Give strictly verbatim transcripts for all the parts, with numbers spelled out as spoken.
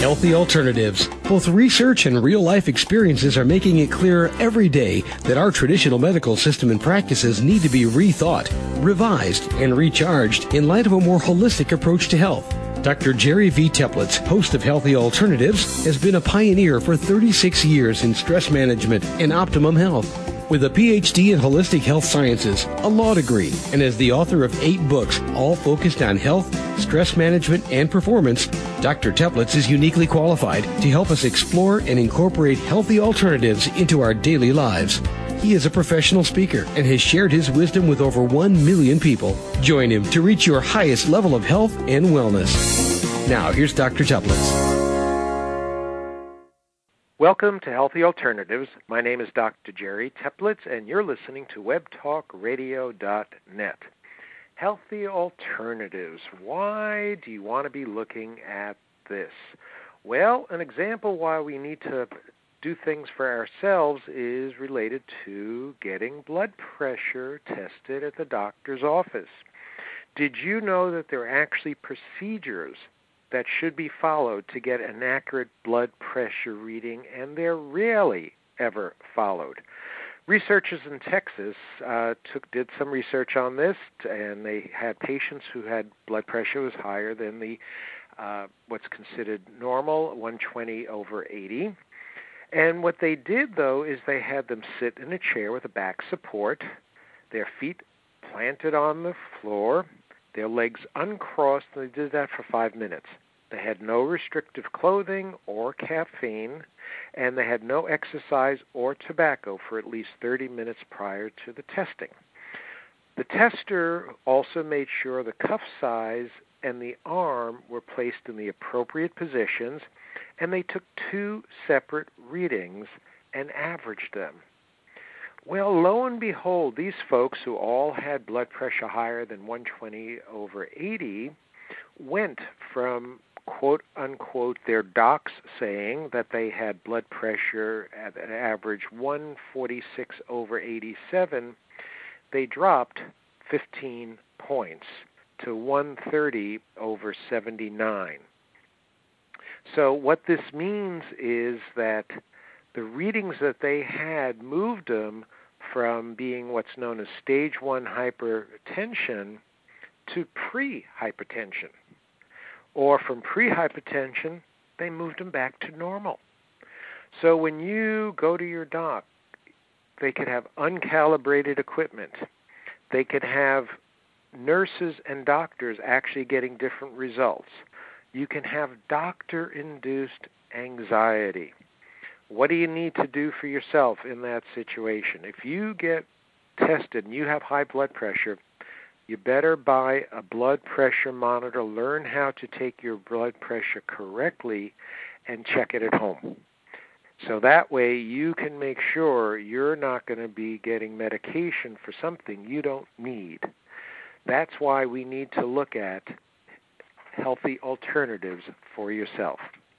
Healthy alternatives. Both research and real-life experiences are making it clear every day that our traditional medical system and practices need to be rethought, revised, and recharged in light of a more holistic approach to health. Doctor Jerry V. Teplitz, host of Healthy Alternatives, has been a pioneer for thirty-six years in stress management and optimum health. With a P H D in holistic health sciences, a law degree, and as the author of eight books, all focused on health, stress management, and performance, Doctor Teplitz is uniquely qualified to help us explore and incorporate healthy alternatives into our daily lives. He is a professional speaker and has shared his wisdom with over one million people. Join him to reach your highest level of health and wellness. Now, here's Doctor Teplitz. Welcome to Healthy Alternatives. My name is Doctor Jerry Teplitz, and you're listening to web talk radio dot net. Healthy Alternatives. Why do you want to be looking at this? Well, an example why we need to do things for ourselves is related to getting blood pressure tested at the doctor's office. Did you know that there are actually procedures that should be followed to get an accurate blood pressure reading, and they're rarely ever followed? Researchers in Texas uh, took did some research on this, and they had patients who had blood pressure was higher than the uh, what's considered normal, one twenty over eighty. And what they did, though, is they had them sit in a chair with a back support, their feet planted on the floor, their legs uncrossed, and they did that for five minutes. They had no restrictive clothing or caffeine, and they had no exercise or tobacco for at least thirty minutes prior to the testing. The tester also made sure the cuff size and the arm were placed in the appropriate positions, and they took two separate readings and averaged them. Well, lo and behold, these folks who all had blood pressure higher than one twenty over eighty went from, quote unquote, their docs saying that they had blood pressure at an average one forty-six over eighty-seven, they dropped fifteen points to one thirty over seventy-nine. So what this means is that the readings that they had moved them from being what's known as stage one hypertension to pre-hypertension. Or from pre-hypertension, they moved them back to normal. So when you go to your doc, they could have uncalibrated equipment. They could have nurses and doctors actually getting different results. You can have doctor-induced anxiety. What do you need to do for yourself in that situation? If you get tested and you have high blood pressure, you better buy a blood pressure monitor, learn how to take your blood pressure correctly, and check it at home. So that way you can make sure you're not going to be getting medication for something you don't need. That's why we need to look at healthy alternatives for yourself.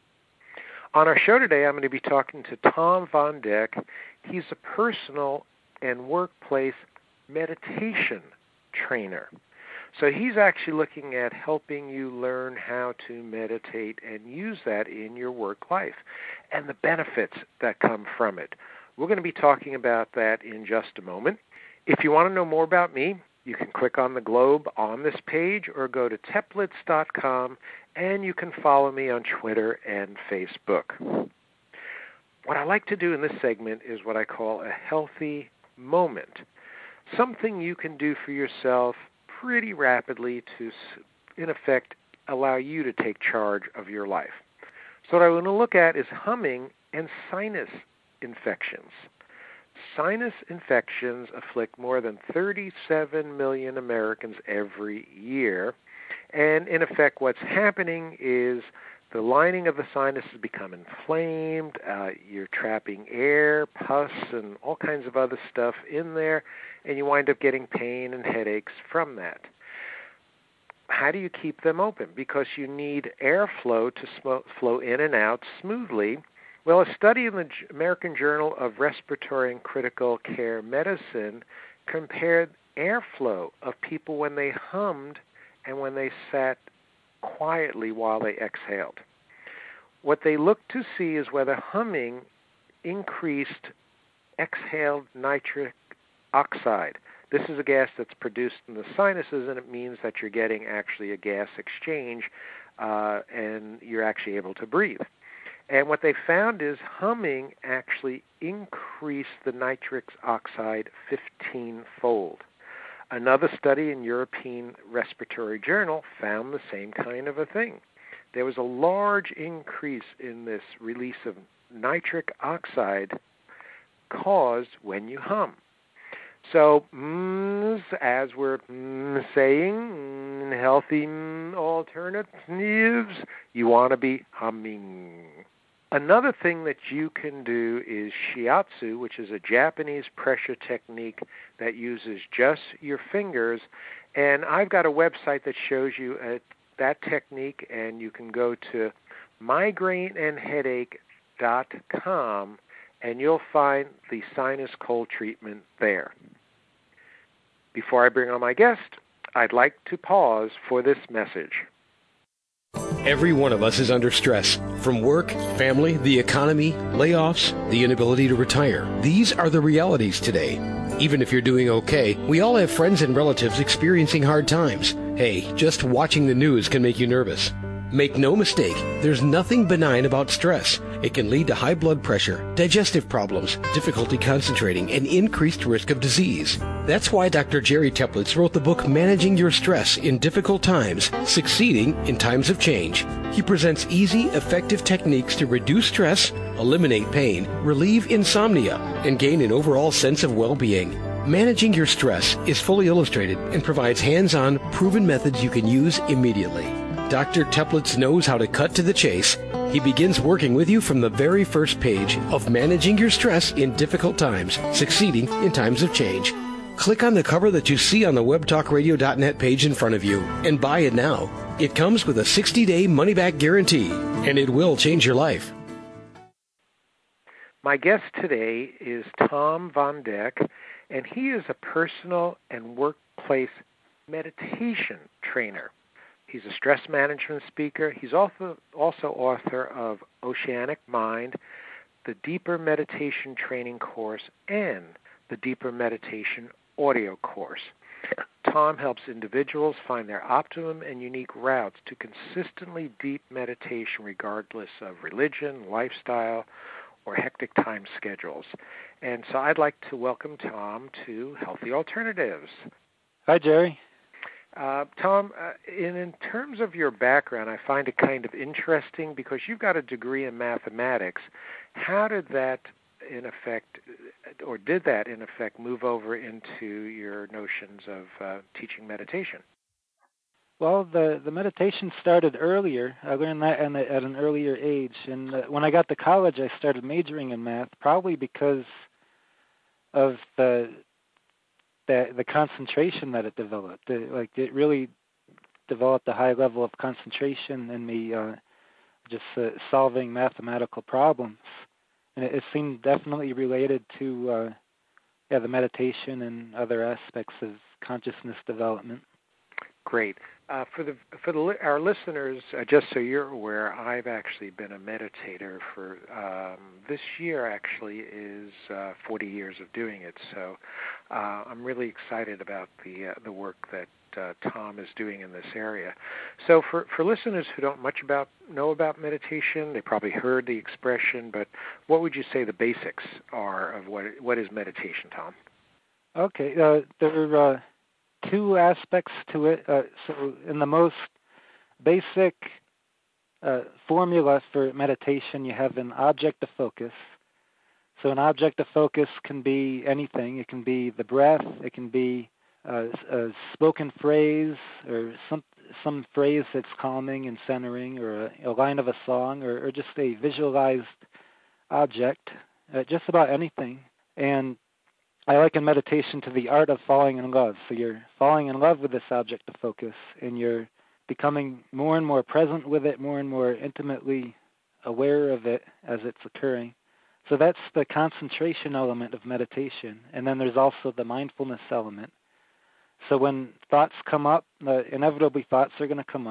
On our show today, I'm going to be talking to Tom Von Deck. He's a personal and workplace meditation trainer. So he's actually looking at helping you learn how to meditate and use that in your work life and the benefits that come from it. We're going to be talking about that in just a moment. If you want to know more about me, you can click on the globe on this page or go to teplitz dot com, and you can follow me on Twitter and Facebook. What I like to do in this segment is what I call a healthy moment, something you can do for yourself pretty rapidly to, in effect, allow you to take charge of your life. So what I want to look at is humming and sinus infections. Sinus infections afflict more than thirty-seven million Americans every year. And in effect, what's happening is the lining of the sinuses become inflamed. Uh, you're trapping air, pus, and all kinds of other stuff in there, and you wind up getting pain and headaches from that. How do you keep them open? Because you need airflow to sm- flow in and out smoothly. Well, a study in the American Journal of Respiratory and Critical Care Medicine compared airflow of people when they hummed and when they sat quietly while they exhaled. what they looked to see is whether humming increased exhaled nitric oxide. This is a gas that's produced in the sinuses, and it means that you're getting actually a gas exchange, uh, and you're actually able to breathe. And what they found is humming actually increased the nitric oxide fifteen-fold. Another study in European Respiratory Journal found the same kind of a thing. There was a large increase in this release of nitric oxide caused when you hum. So, mm, as we're mm, saying, mm, healthy mm, alternatives, you want to be humming. Another thing that you can do is shiatsu, which is a Japanese pressure technique that uses just your fingers. And I've got a website that shows you uh, that technique, and you can go to migraine and headache dot com, and you'll find the sinus cold treatment there. Before I bring on my guest, I'd like to pause for this message. Every one of us is under stress. From work, family, the economy, layoffs, the inability to retire. These are the realities today. Even if you're doing okay, we all have friends and relatives experiencing hard times. Hey, just watching the news can make you nervous. Make no mistake, there's nothing benign about stress. It can lead to high blood pressure, digestive problems, difficulty concentrating, and increased risk of disease. That's why Doctor Jerry Teplitz wrote the book Managing Your Stress in Difficult Times, Succeeding in Times of Change. He presents easy, effective techniques to reduce stress, eliminate pain, relieve insomnia, and gain an overall sense of well-being. Managing Your Stress is fully illustrated and provides hands-on, proven methods you can use immediately. Doctor Teplitz knows how to cut to the chase. He begins working with you from the very first page of Managing Your Stress in Difficult Times, Succeeding in Times of Change. Click on the cover that you see on the web talk radio dot net page in front of you and buy it now. It comes with a sixty-day money-back guarantee, and it will change your life. My guest today is Tom Von Deck, and he is a personal and workplace meditation trainer. He's a stress management speaker. He's also also author of Oceanic Mind, the Deeper Meditation Training Course, and the Deeper Meditation Audio Course. Tom helps individuals find their optimum and unique routes to consistently deep meditation regardless of religion, lifestyle, or hectic time schedules. And so I'd like to welcome Tom to Healthy Alternatives. Hi, Jerry. Uh, Tom, uh, in, in terms of your background, I find it kind of interesting because you've got a degree in mathematics. How did that, in effect, or did that, in effect, move over into your notions of uh, teaching meditation? Well, the, the meditation started earlier. I learned that at, at an earlier age. And uh, when I got to college, I started majoring in math, probably because of the the, the concentration that it developed. It, like it really developed a high level of concentration in me uh, just uh, solving mathematical problems. And it, it seemed definitely related to uh, yeah, the meditation and other aspects of consciousness development. Great. Uh, for the for the our listeners, uh, just so you're aware, I've actually been a meditator for um, this year. Actually, is uh, forty years of doing it. So uh, I'm really excited about the uh, the work that uh, Tom is doing in this area. So for for listeners who don't much about know about meditation, they probably heard the expression, but what would you say the basics are of what what is meditation, Tom? Okay, uh, there are Uh... two aspects to it. Uh, so in the most basic uh, formula for meditation, you have an object of focus. So an object of focus can be anything. It can be the breath. It can be uh, a spoken phrase or some some phrase that's calming and centering, or a, a line of a song, or, or just a visualized object, uh, just about anything. And I liken meditation to the art of falling in love. So you're falling in love with this object of focus, and you're becoming more and more present with it, more and more intimately aware of it as it's occurring. So that's the concentration element of meditation. And then there's also the mindfulness element. So when thoughts come up, uh, inevitably thoughts are going to come up,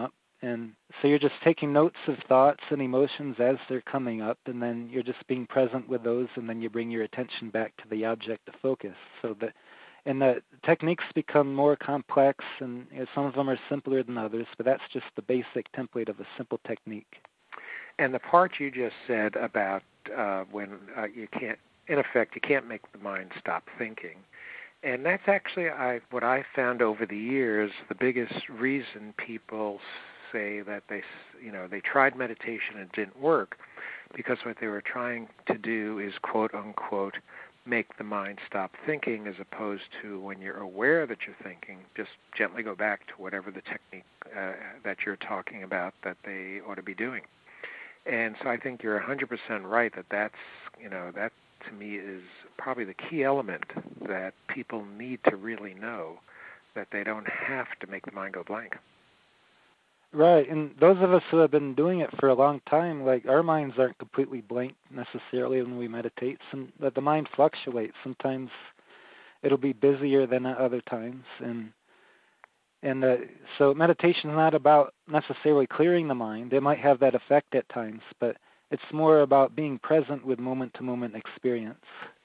And so you're just taking notes of thoughts and emotions as they're coming up, and then you're just being present with those, and then you bring your attention back to the object of focus. So that, and the techniques become more complex, and you know, some of them are simpler than others, but that's just the basic template of a simple technique. And the part you just said about uh, when uh, you can't, in effect, you can't make the mind stop thinking. And that's actually I, what I found over the years, the biggest reason people say that they, you know, they tried meditation and it didn't work, because what they were trying to do is, quote unquote, make the mind stop thinking, as opposed to when you're aware that you're thinking, just gently go back to whatever the technique uh, that you're talking about that they ought to be doing. And so I think you're one hundred percent right that that's, you know, that to me is probably the key element that people need to really know, that they don't have to make the mind go blank. Right, and those of us who have been doing it for a long time, like our minds aren't completely blank necessarily when we meditate. Some, but the mind fluctuates. Sometimes it'll be busier than at other times, and and uh, so meditation is not about necessarily clearing the mind. It might have that effect at times, but it's more about being present with moment-to-moment experience.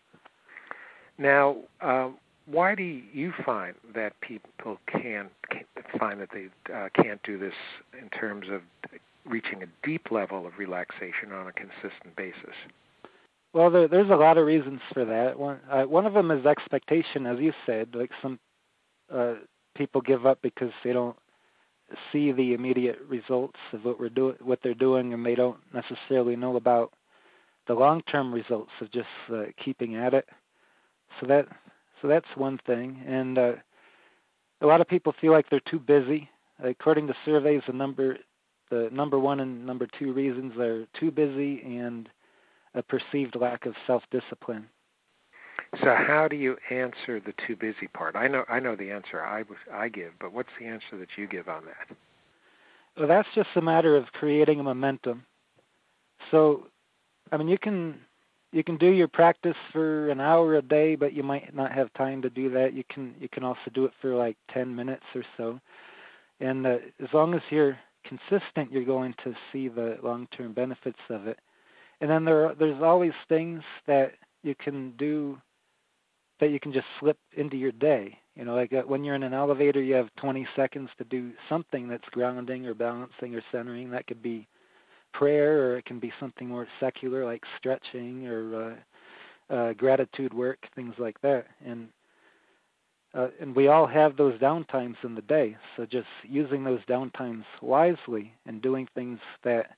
Now, uh, why do you find that people can't, can't find that they uh, can't do this in terms of reaching a deep level of relaxation on a consistent basis? Well, there, there's a lot of reasons for that. One, uh, one of them is expectation, as you said. Like some uh, people give up because they don't see the immediate results of what we're doing, what they're doing, and they don't necessarily know about the long-term results of just uh, keeping at it. So that, so that's one thing. And uh, a lot of people feel like they're too busy. According to surveys, the number, the number one and number two reasons are too busy and a perceived lack of self-discipline. So how do you answer the too busy part? I know I know the answer I, I give, but what's the answer that you give on that? Well, that's just a matter of creating a momentum. So, I mean, you can you can do your practice for an hour a day, but you might not have time to do that. You can you can also do it for like ten minutes or so. And uh, as long as you're consistent, you're going to see the long-term benefits of it. And then there are, there's always things that you can do that you can just slip into your day. You know, like uh, when you're in an elevator, you have twenty seconds to do something that's grounding or balancing or centering. That could be prayer, or it can be something more secular like stretching or uh, uh, gratitude work, things like that. And uh, and we all have those downtimes in the day. So just using those downtimes wisely and doing things that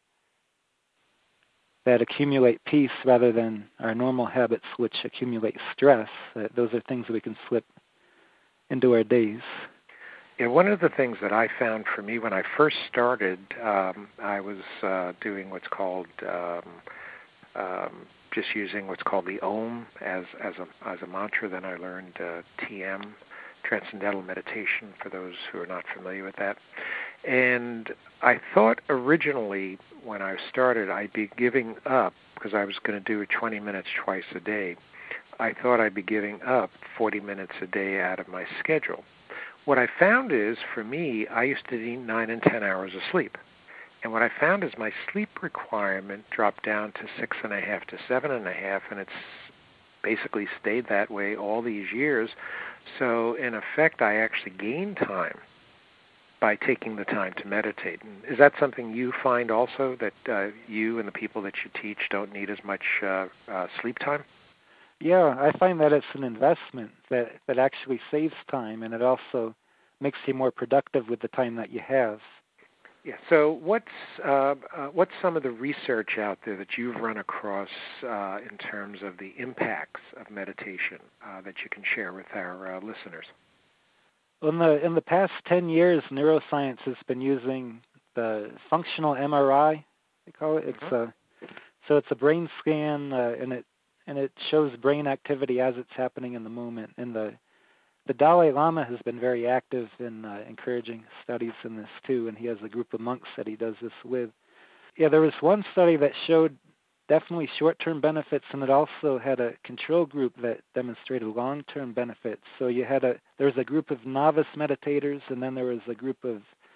that accumulate peace rather than our normal habits which accumulate stress. Uh, those are things that we can slip into our days. Yeah, one of the things that I found for me when I first started, um, I was uh, doing what's called um, um, just using what's called the Om as as a as a mantra. Then I learned uh, T M, Transcendental Meditation, for those who are not familiar with that. And I thought originally when I started I'd be giving up, because I was going to do it twenty minutes twice a day. I thought I'd be giving up forty minutes a day out of my schedule. What I found is, for me, I used to need nine and ten hours of sleep. And what I found is my sleep requirement dropped down to six and a half to seven and a half, and it's basically stayed that way all these years. So in effect, I actually gained time by taking the time to meditate. And is that something you find also, that uh, you and the people that you teach don't need as much uh, uh, sleep time? Yeah, I find that it's an investment that, that actually saves time, and it also makes you more productive with the time that you have. Yeah. So what's uh, uh, what's some of the research out there that you've run across uh, in terms of the impacts of meditation uh, that you can share with our uh, listeners? In the in the past ten years, neuroscience has been using the functional M R I. They call it. It's mm-hmm. a so it's a brain scan, uh, and it and it shows brain activity as it's happening in the moment. And the the Dalai Lama has been very active in uh, encouraging studies in this too, and he has a group of monks that he does this with. Yeah, there was one study that showed definitely short-term benefits, and it also had a control group that demonstrated long-term benefits. So you had a there was a group of novice meditators, and then there was a group of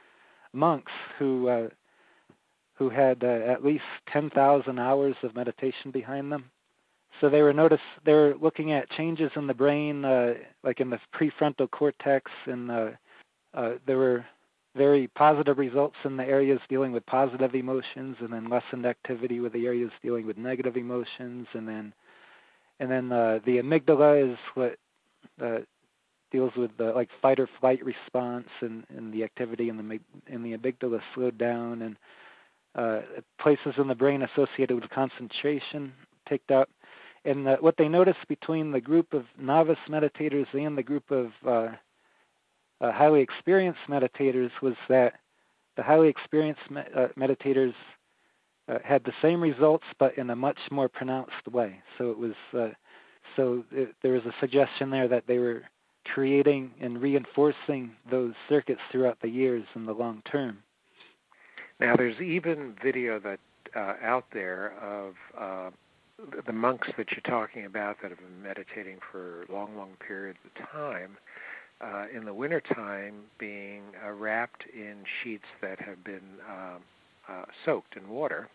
monks who uh, who had uh, at least ten thousand hours of meditation behind them. So they were notice they were looking at changes in the brain, uh, like in the prefrontal cortex, and uh, uh, there were very positive results in the areas dealing with positive emotions, and then lessened activity with the areas dealing with negative emotions, and then and then uh, the amygdala is what uh, deals with the like fight or flight response, and, and the activity in the in the amygdala slowed down, and uh, places in the brain associated with concentration picked up. And uh, what they noticed between the group of novice meditators and the group of uh, uh, highly experienced meditators was that the highly experienced me- uh, meditators uh, had the same results, but in a much more pronounced way. So it was uh, so it, there was a suggestion there that they were creating and reinforcing those circuits throughout the years in the long term. Now, there's even video that uh, out there of uh, the monks that you're talking about that have been meditating for long, long periods of time, uh, in the wintertime being uh, wrapped in sheets that have been uh, uh, soaked in water.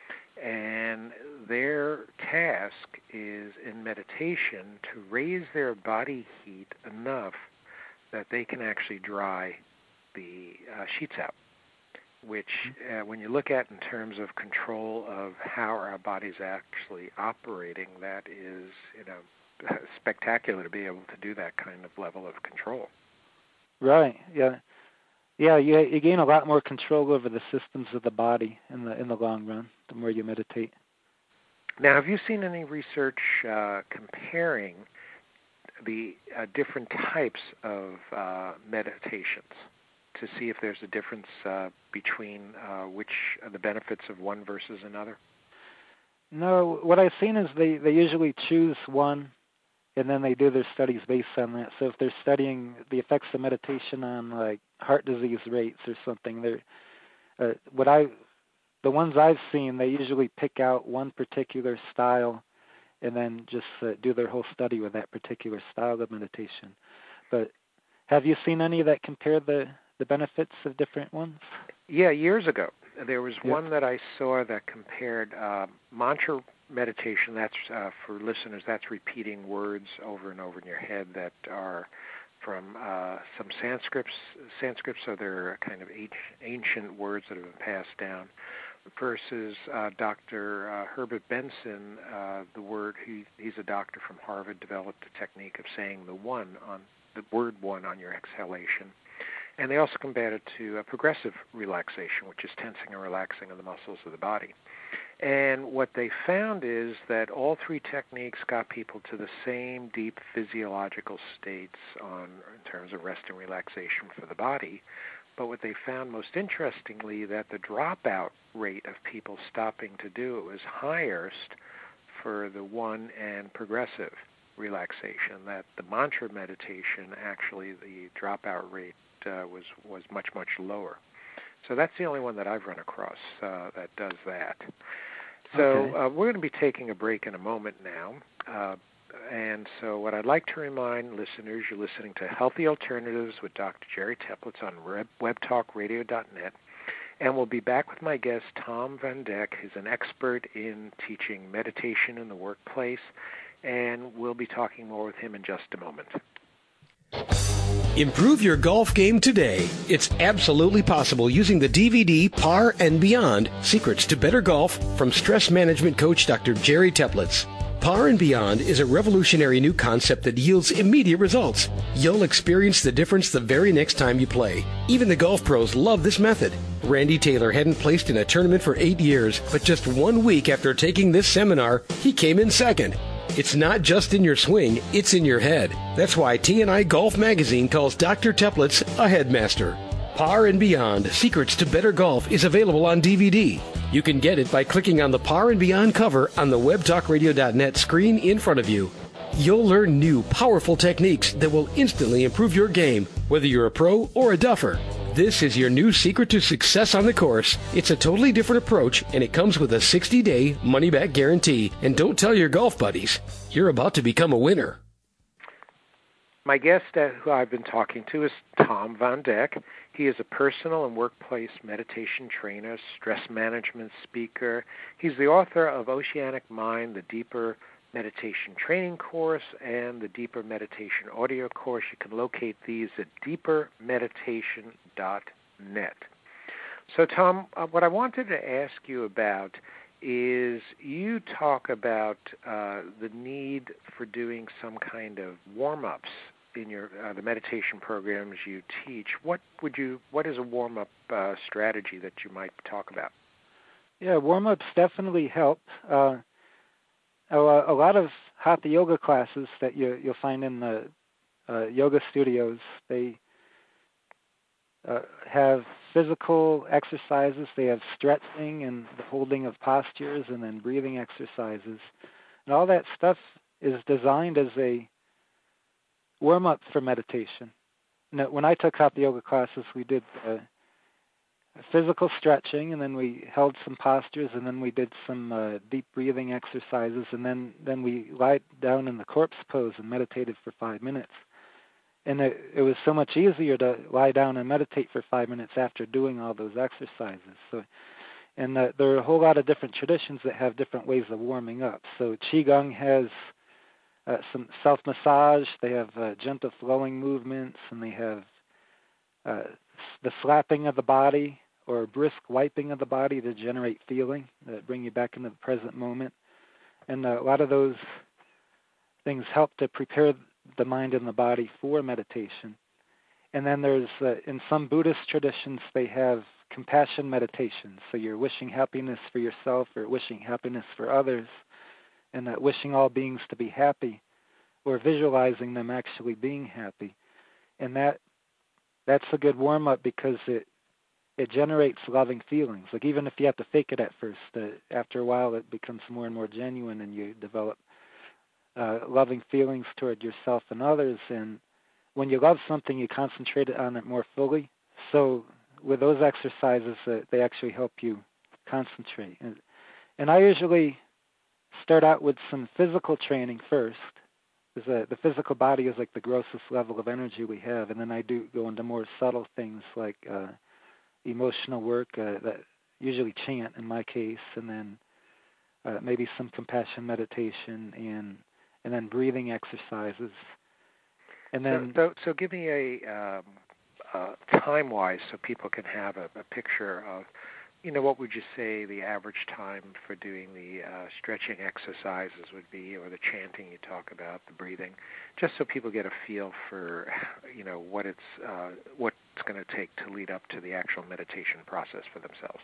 And their task is in meditation to raise their body heat enough that they can actually dry the uh, sheets out, which uh, when you look at in terms of control of how our body's actually operating, that is, you know, spectacular to be able to do that kind of level of control. Right, yeah. Yeah, you, you gain a lot more control over the systems of the body in the in the long run, the more you meditate. Now, have you seen any research uh, comparing the uh, different types of uh, meditations to see if there's a difference uh, between uh, which are the benefits of one versus another? No, what I've seen is they, they usually choose one, and then they do their studies based on that. So if they're studying the effects of meditation on like heart disease rates or something, they're uh, what I the ones I've seen, they usually pick out one particular style and then just uh, do their whole study with that particular style of meditation. But have you seen any that compare the, the benefits of different ones? Yeah, years ago. There was yep. one that I saw that compared uh, mantra meditation. That's, uh, for listeners, that's repeating words over and over in your head that are from uh, some Sanskrit, Sanskrit, so they're kind of ancient words that have been passed down, versus uh, Doctor Uh, Herbert Benson, uh, the word, he, he's a doctor from Harvard, developed a technique of saying the one on, the word one on your exhalation. And they also compared it to a progressive relaxation, which is tensing and relaxing of the muscles of the body. And what they found is that all three techniques got people to the same deep physiological states on in terms of rest and relaxation for the body. But what they found most interestingly, that the dropout rate of people stopping to do it was highest for the one and progressive relaxation, that the mantra meditation, actually the dropout rate uh, was, was much, much lower. So that's the only one that I've run across uh, that does that. So okay. uh, we're going to be taking a break in a moment now. Uh, and so what I'd like to remind listeners, you're listening to Healthy Alternatives with Doctor Jerry Teplitz on web talk radio dot net. And we'll be back with my guest, Tom Van Dek, who's an expert in teaching meditation in the workplace. And we'll be talking more with him in just a moment. Improve your golf game today. It's absolutely possible using the D V D Par and Beyond, Secrets to Better Golf from stress management coach Doctor Jerry Teplitz. Par and Beyond is a revolutionary new concept that yields immediate results. You'll experience the difference the very next time you play. Even the golf pros love this method. Randy Taylor hadn't placed in a tournament for eight years, but just one week after taking this seminar, he came in second. It's not just in your swing, it's in your head. That's why T and I Golf Magazine calls Doctor Teplitz a headmaster. Par and Beyond, Secrets to Better Golf is available on D V D. You can get it by clicking on the Par and Beyond cover on the web talk radio dot net screen in front of you. You'll learn new, powerful techniques that will instantly improve your game, whether you're a pro or a duffer. This is your new secret to success on the course. It's a totally different approach, and it comes with a sixty-day money-back guarantee. And don't tell your golf buddies. You're about to become a winner. My guest uh, who I've been talking to is Tom Von Deck. He is a personal and workplace meditation trainer, stress management speaker. He's the author of Oceanic Mind, the Deeper Meditation Training Course, and the Deeper Meditation Audio Course. You can locate these at deeper meditation dot net. So, Tom, uh, what I wanted to ask you about is you talk about uh, the need for doing some kind of warm-ups in your uh, the meditation programs you teach. What would you? What is a warm-up uh, strategy that you might talk about? Yeah, warm-ups definitely help. Uh, a, a lot of hatha yoga classes that you, you'll find in the uh, yoga studios, they uh, have physical exercises. They have stretching and the holding of postures, and then breathing exercises, and all that stuff is designed as a warm-up for meditation. Now, when I took hatha yoga classes, we did uh, physical stretching, and then we held some postures, and then we did some uh, deep breathing exercises, and then, then we lied down in the corpse pose and meditated for five minutes. And it, it was so much easier to lie down and meditate for five minutes after doing all those exercises. So, and uh, there are a whole lot of different traditions that have different ways of warming up. So Qigong has Uh, some self-massage, they have uh, gentle flowing movements, and they have uh, the slapping of the body or brisk wiping of the body to generate feeling, that bring you back into the present moment. And uh, a lot of those things help to prepare the mind and the body for meditation. And then there's, uh, in some Buddhist traditions, they have compassion meditation. So you're wishing happiness for yourself or wishing happiness for others, and that wishing all beings to be happy, or visualizing them actually being happy. And that that's a good warm-up because it it generates loving feelings. Like, even if you have to fake it at first, uh, after a while it becomes more and more genuine, and you develop uh, loving feelings toward yourself and others. And when you love something, you concentrate on it more fully. So with those exercises, uh, they actually help you concentrate. And, and I usually start out with some physical training first, because uh, the physical body is like the grossest level of energy we have, and then I do go into more subtle things like uh, emotional work, uh, that usually chant in my case, and then uh, maybe some compassion meditation, and and then breathing exercises, and then so so, so give me a um, uh, time-wise, so people can have a, a picture of, you know, what would you say the average time for doing the uh, stretching exercises would be, or the chanting you talk about, the breathing, just so people get a feel for, you know, what it's uh, what it's going to take to lead up to the actual meditation process for themselves.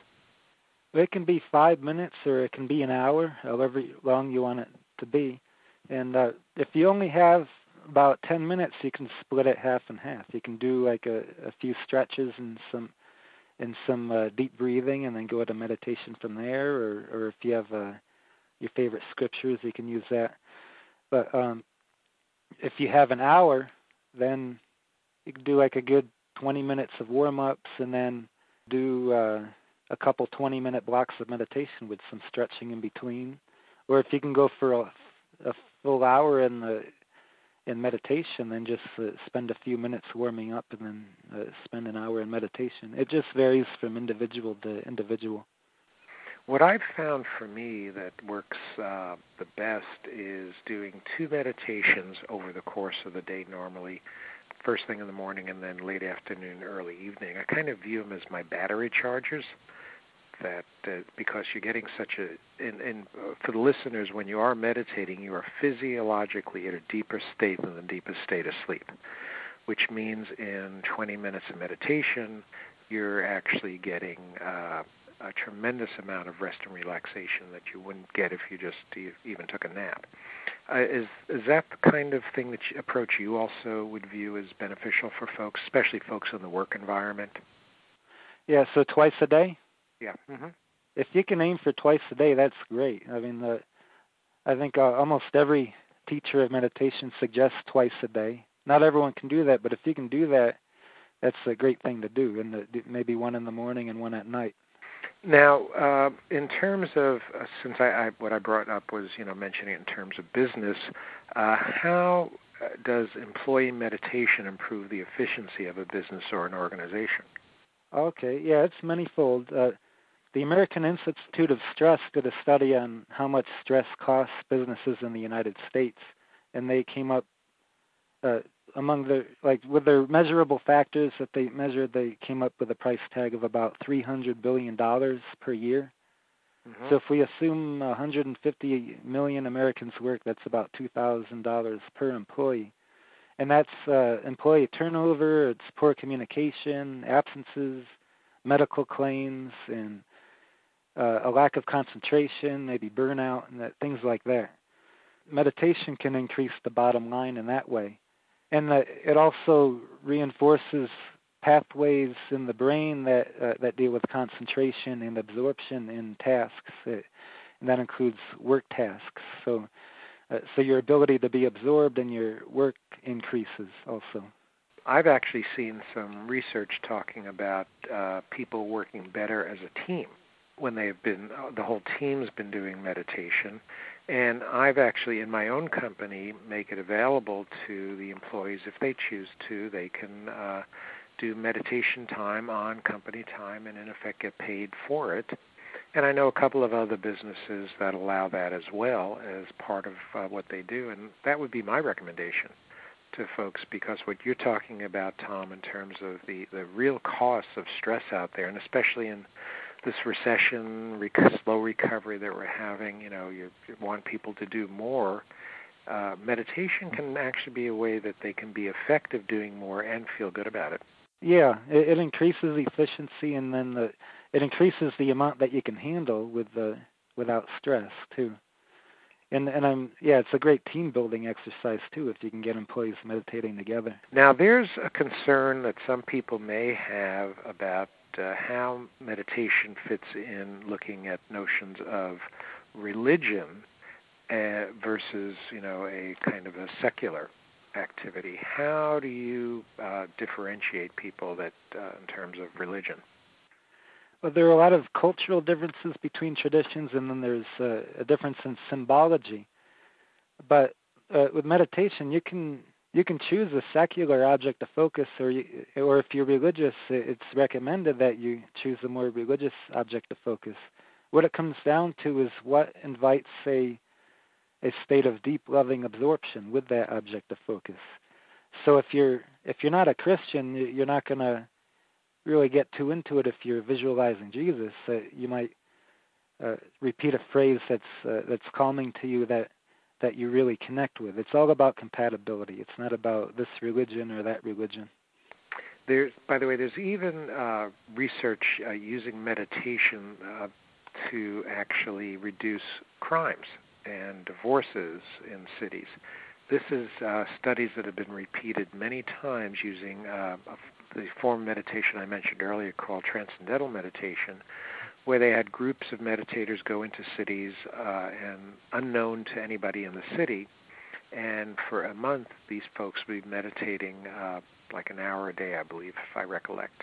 It can be five minutes or it can be an hour, however long you want it to be. And uh, if you only have about ten minutes, you can split it half and half. You can do like a, a few stretches and some and some uh, deep breathing, and then go to meditation from there. Or, or if you have uh, your favorite scriptures, you can use that. But um, if you have an hour, then you can do like a good twenty minutes of warm-ups, and then do uh, a couple twenty-minute blocks of meditation with some stretching in between. Or if you can go for a, a full hour in the in meditation, then just uh, spend a few minutes warming up, and then uh, spend an hour in meditation. It just varies from individual to individual. What I've found for me that works uh, the best is doing two meditations over the course of the day normally, first thing in the morning and then late afternoon, early evening. I kind of view them as my battery chargers, that uh, because you're getting such a, and, and uh, for the listeners, when you are meditating, you are physiologically at a deeper state than the deepest state of sleep, which means in twenty minutes of meditation, you're actually getting uh, a tremendous amount of rest and relaxation that you wouldn't get if you just even took a nap. Uh, is is that the kind of thing that you, approach you also would view as beneficial for folks, especially folks in the work environment? Yeah, so twice a day? Yeah. Mm-hmm. If you can aim for twice a day, that's great. I mean, the, I think uh, almost every teacher of meditation suggests twice a day. Not everyone can do that, but if you can do that, that's a great thing to do, and the, maybe one in the morning and one at night. Now, uh, in terms of, uh, since I, I what I brought up was, you know, mentioning it in terms of business, uh, how uh, does employee meditation improve the efficiency of a business or an organization? Okay, yeah, it's manifold. Uh, the American Institute of Stress did a study on how much stress costs businesses in the United States, and they came up uh, among the, like, with their measurable factors that they measured, they came up with a price tag of about three hundred billion dollars per year. Mm-hmm. So if we assume one hundred fifty million Americans work, that's about two thousand dollars per employee. And that's uh, employee turnover, it's poor communication, absences, medical claims, and uh, a lack of concentration, maybe burnout, and that, things like that. Meditation can increase the bottom line in that way. And the, it also reinforces pathways in the brain that uh, that deal with concentration and absorption in tasks, it, and that includes work tasks. So, uh, so your ability to be absorbed in your work increases also. I've actually seen some research talking about uh, people working better as a team when they've been, uh, the whole team's been doing meditation. And I've actually, in my own company, make it available to the employees if they choose to. They can uh, do meditation time on company time and, in effect, get paid for it. And I know a couple of other businesses that allow that as well as part of uh, what they do. And that would be my recommendation to folks, because what you're talking about, Tom, in terms of the, the real costs of stress out there, and especially in this recession, rec- slow recovery that we're having, you know, you, you want people to do more. Uh, meditation can actually be a way that they can be effective doing more and feel good about it. Yeah, it, it increases efficiency, and then the, it increases the amount that you can handle with the without stress too. And and I'm yeah, it's a great team building exercise too if you can get employees meditating together. Now, there's a concern that some people may have about Uh, how meditation fits in looking at notions of religion uh, versus, you know, a kind of a secular activity. How do you uh, differentiate people that uh, in terms of religion? Well, there are a lot of cultural differences between traditions, and then there's uh, a difference in symbology. But uh, with meditation, you can You can choose a secular object to focus, or you, or if you're religious, it's recommended that you choose a more religious object to focus. What it comes down to is what invites a a state of deep, loving absorption with that object of focus. So if you're if you're not a Christian, you're not going to really get too into it. If you're visualizing Jesus, uh, you might uh, repeat a phrase that's uh, that's calming to you that. that you really connect with. It's all about compatibility. It's not about this religion or that religion. There's, by the way, there's even uh, research uh, using meditation uh, to actually reduce crimes and divorces in cities. This is uh, studies that have been repeated many times using uh, the form of meditation I mentioned earlier called transcendental meditation, where they had groups of meditators go into cities uh, and unknown to anybody in the city, and for a month these folks would be meditating uh, like an hour a day, I believe, if I recollect.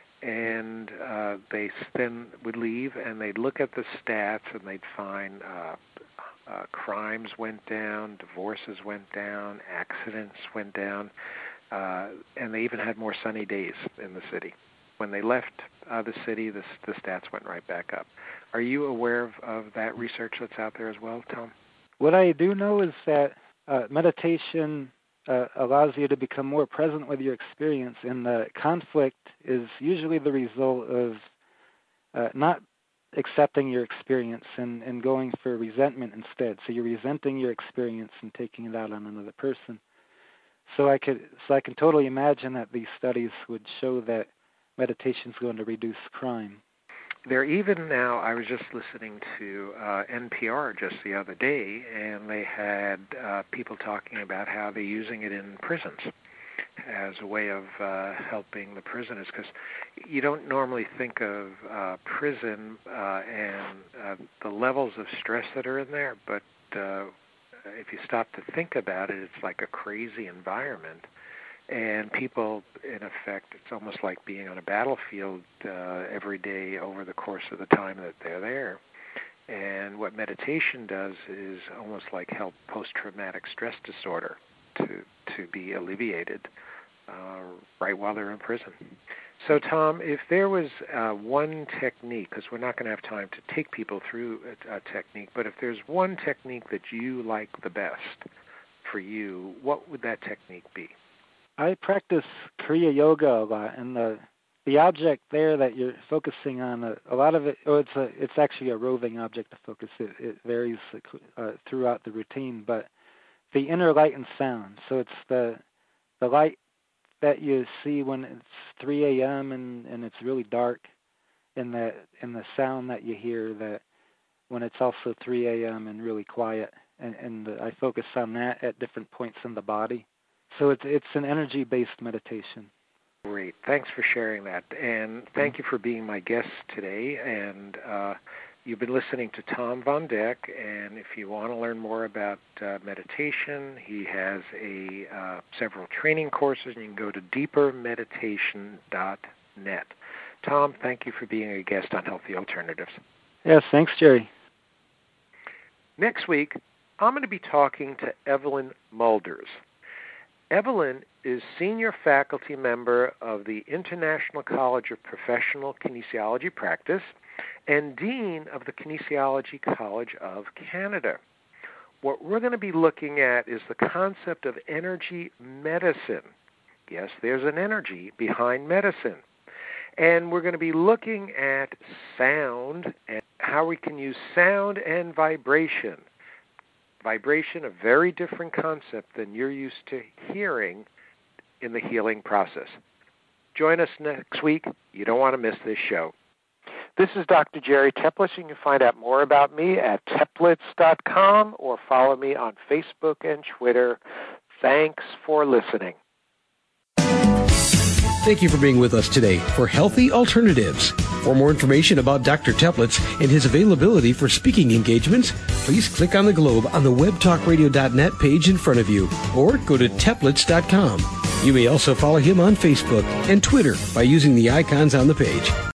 And uh, they then would leave and they'd look at the stats and they'd find uh, uh, crimes went down, divorces went down, accidents went down, uh, and they even had more sunny days in the city. When they left uh, the city, the, the stats went right back up. Are you aware of, of that research that's out there as well, Tom? What I do know is that uh, meditation uh, allows you to become more present with your experience, and the conflict is usually the result of uh, not accepting your experience and, and going for resentment instead. So you're resenting your experience and taking it out on another person. So I could, so I can totally imagine that these studies would show that meditation is going to reduce crime. There even now, I was just listening to uh, N P R just the other day, and they had uh, people talking about how they're using it in prisons as a way of uh, helping the prisoners, because you don't normally think of uh, prison uh, and uh, the levels of stress that are in there, but uh, if you stop to think about it, it's like a crazy environment. And people, in effect, it's almost like being on a battlefield uh, every day over the course of the time that they're there. And what meditation does is almost like help post-traumatic stress disorder to to be alleviated uh, right while they're in prison. So, Tom, if there was uh, one technique, because we're not going to have time to take people through a, a technique, but if there's one technique that you like the best for you, what would that technique be? I practice Kriya Yoga a lot, and the the object there that you're focusing on, a, a lot of it, oh, it's a, it's actually a roving object to focus. It, it varies uh, throughout the routine, but the inner light and sound. So it's the the light that you see when it's three a.m. and, and it's really dark, and the and the sound that you hear that when it's also three a.m. and really quiet. And, and I focus on that at different points in the body. So it's it's an energy-based meditation. Great. Thanks for sharing that. And thank you for being my guest today. And uh, you've been listening to Tom Von Deck. And if you want to learn more about uh, meditation, he has a uh, several training courses. And you can go to deeper meditation dot net. Tom, thank you for being a guest on Healthy Alternatives. Yes, thanks, Jerry. Next week, I'm going to be talking to Evelyn Mulders. Evelyn is senior faculty member of the International College of Professional Kinesiology Practice and dean of the Kinesiology College of Canada. What we're going to be looking at is the concept of energy medicine. Yes, there's an energy behind medicine. And we're going to be looking at sound and how we can use sound and vibration. Vibration, a very different concept than you're used to hearing in the healing process. Join us next week. You don't want to miss this show. This is Doctor Jerry Teplitz. You can find out more about me at teplitz dot com or follow me on Facebook and Twitter. Thanks for listening. Thank you for being with us today for Healthy Alternatives. For more information about Doctor Teplitz and his availability for speaking engagements, please click on the globe on the web talk radio dot net page in front of you or go to teplitz dot com. You may also follow him on Facebook and Twitter by using the icons on the page.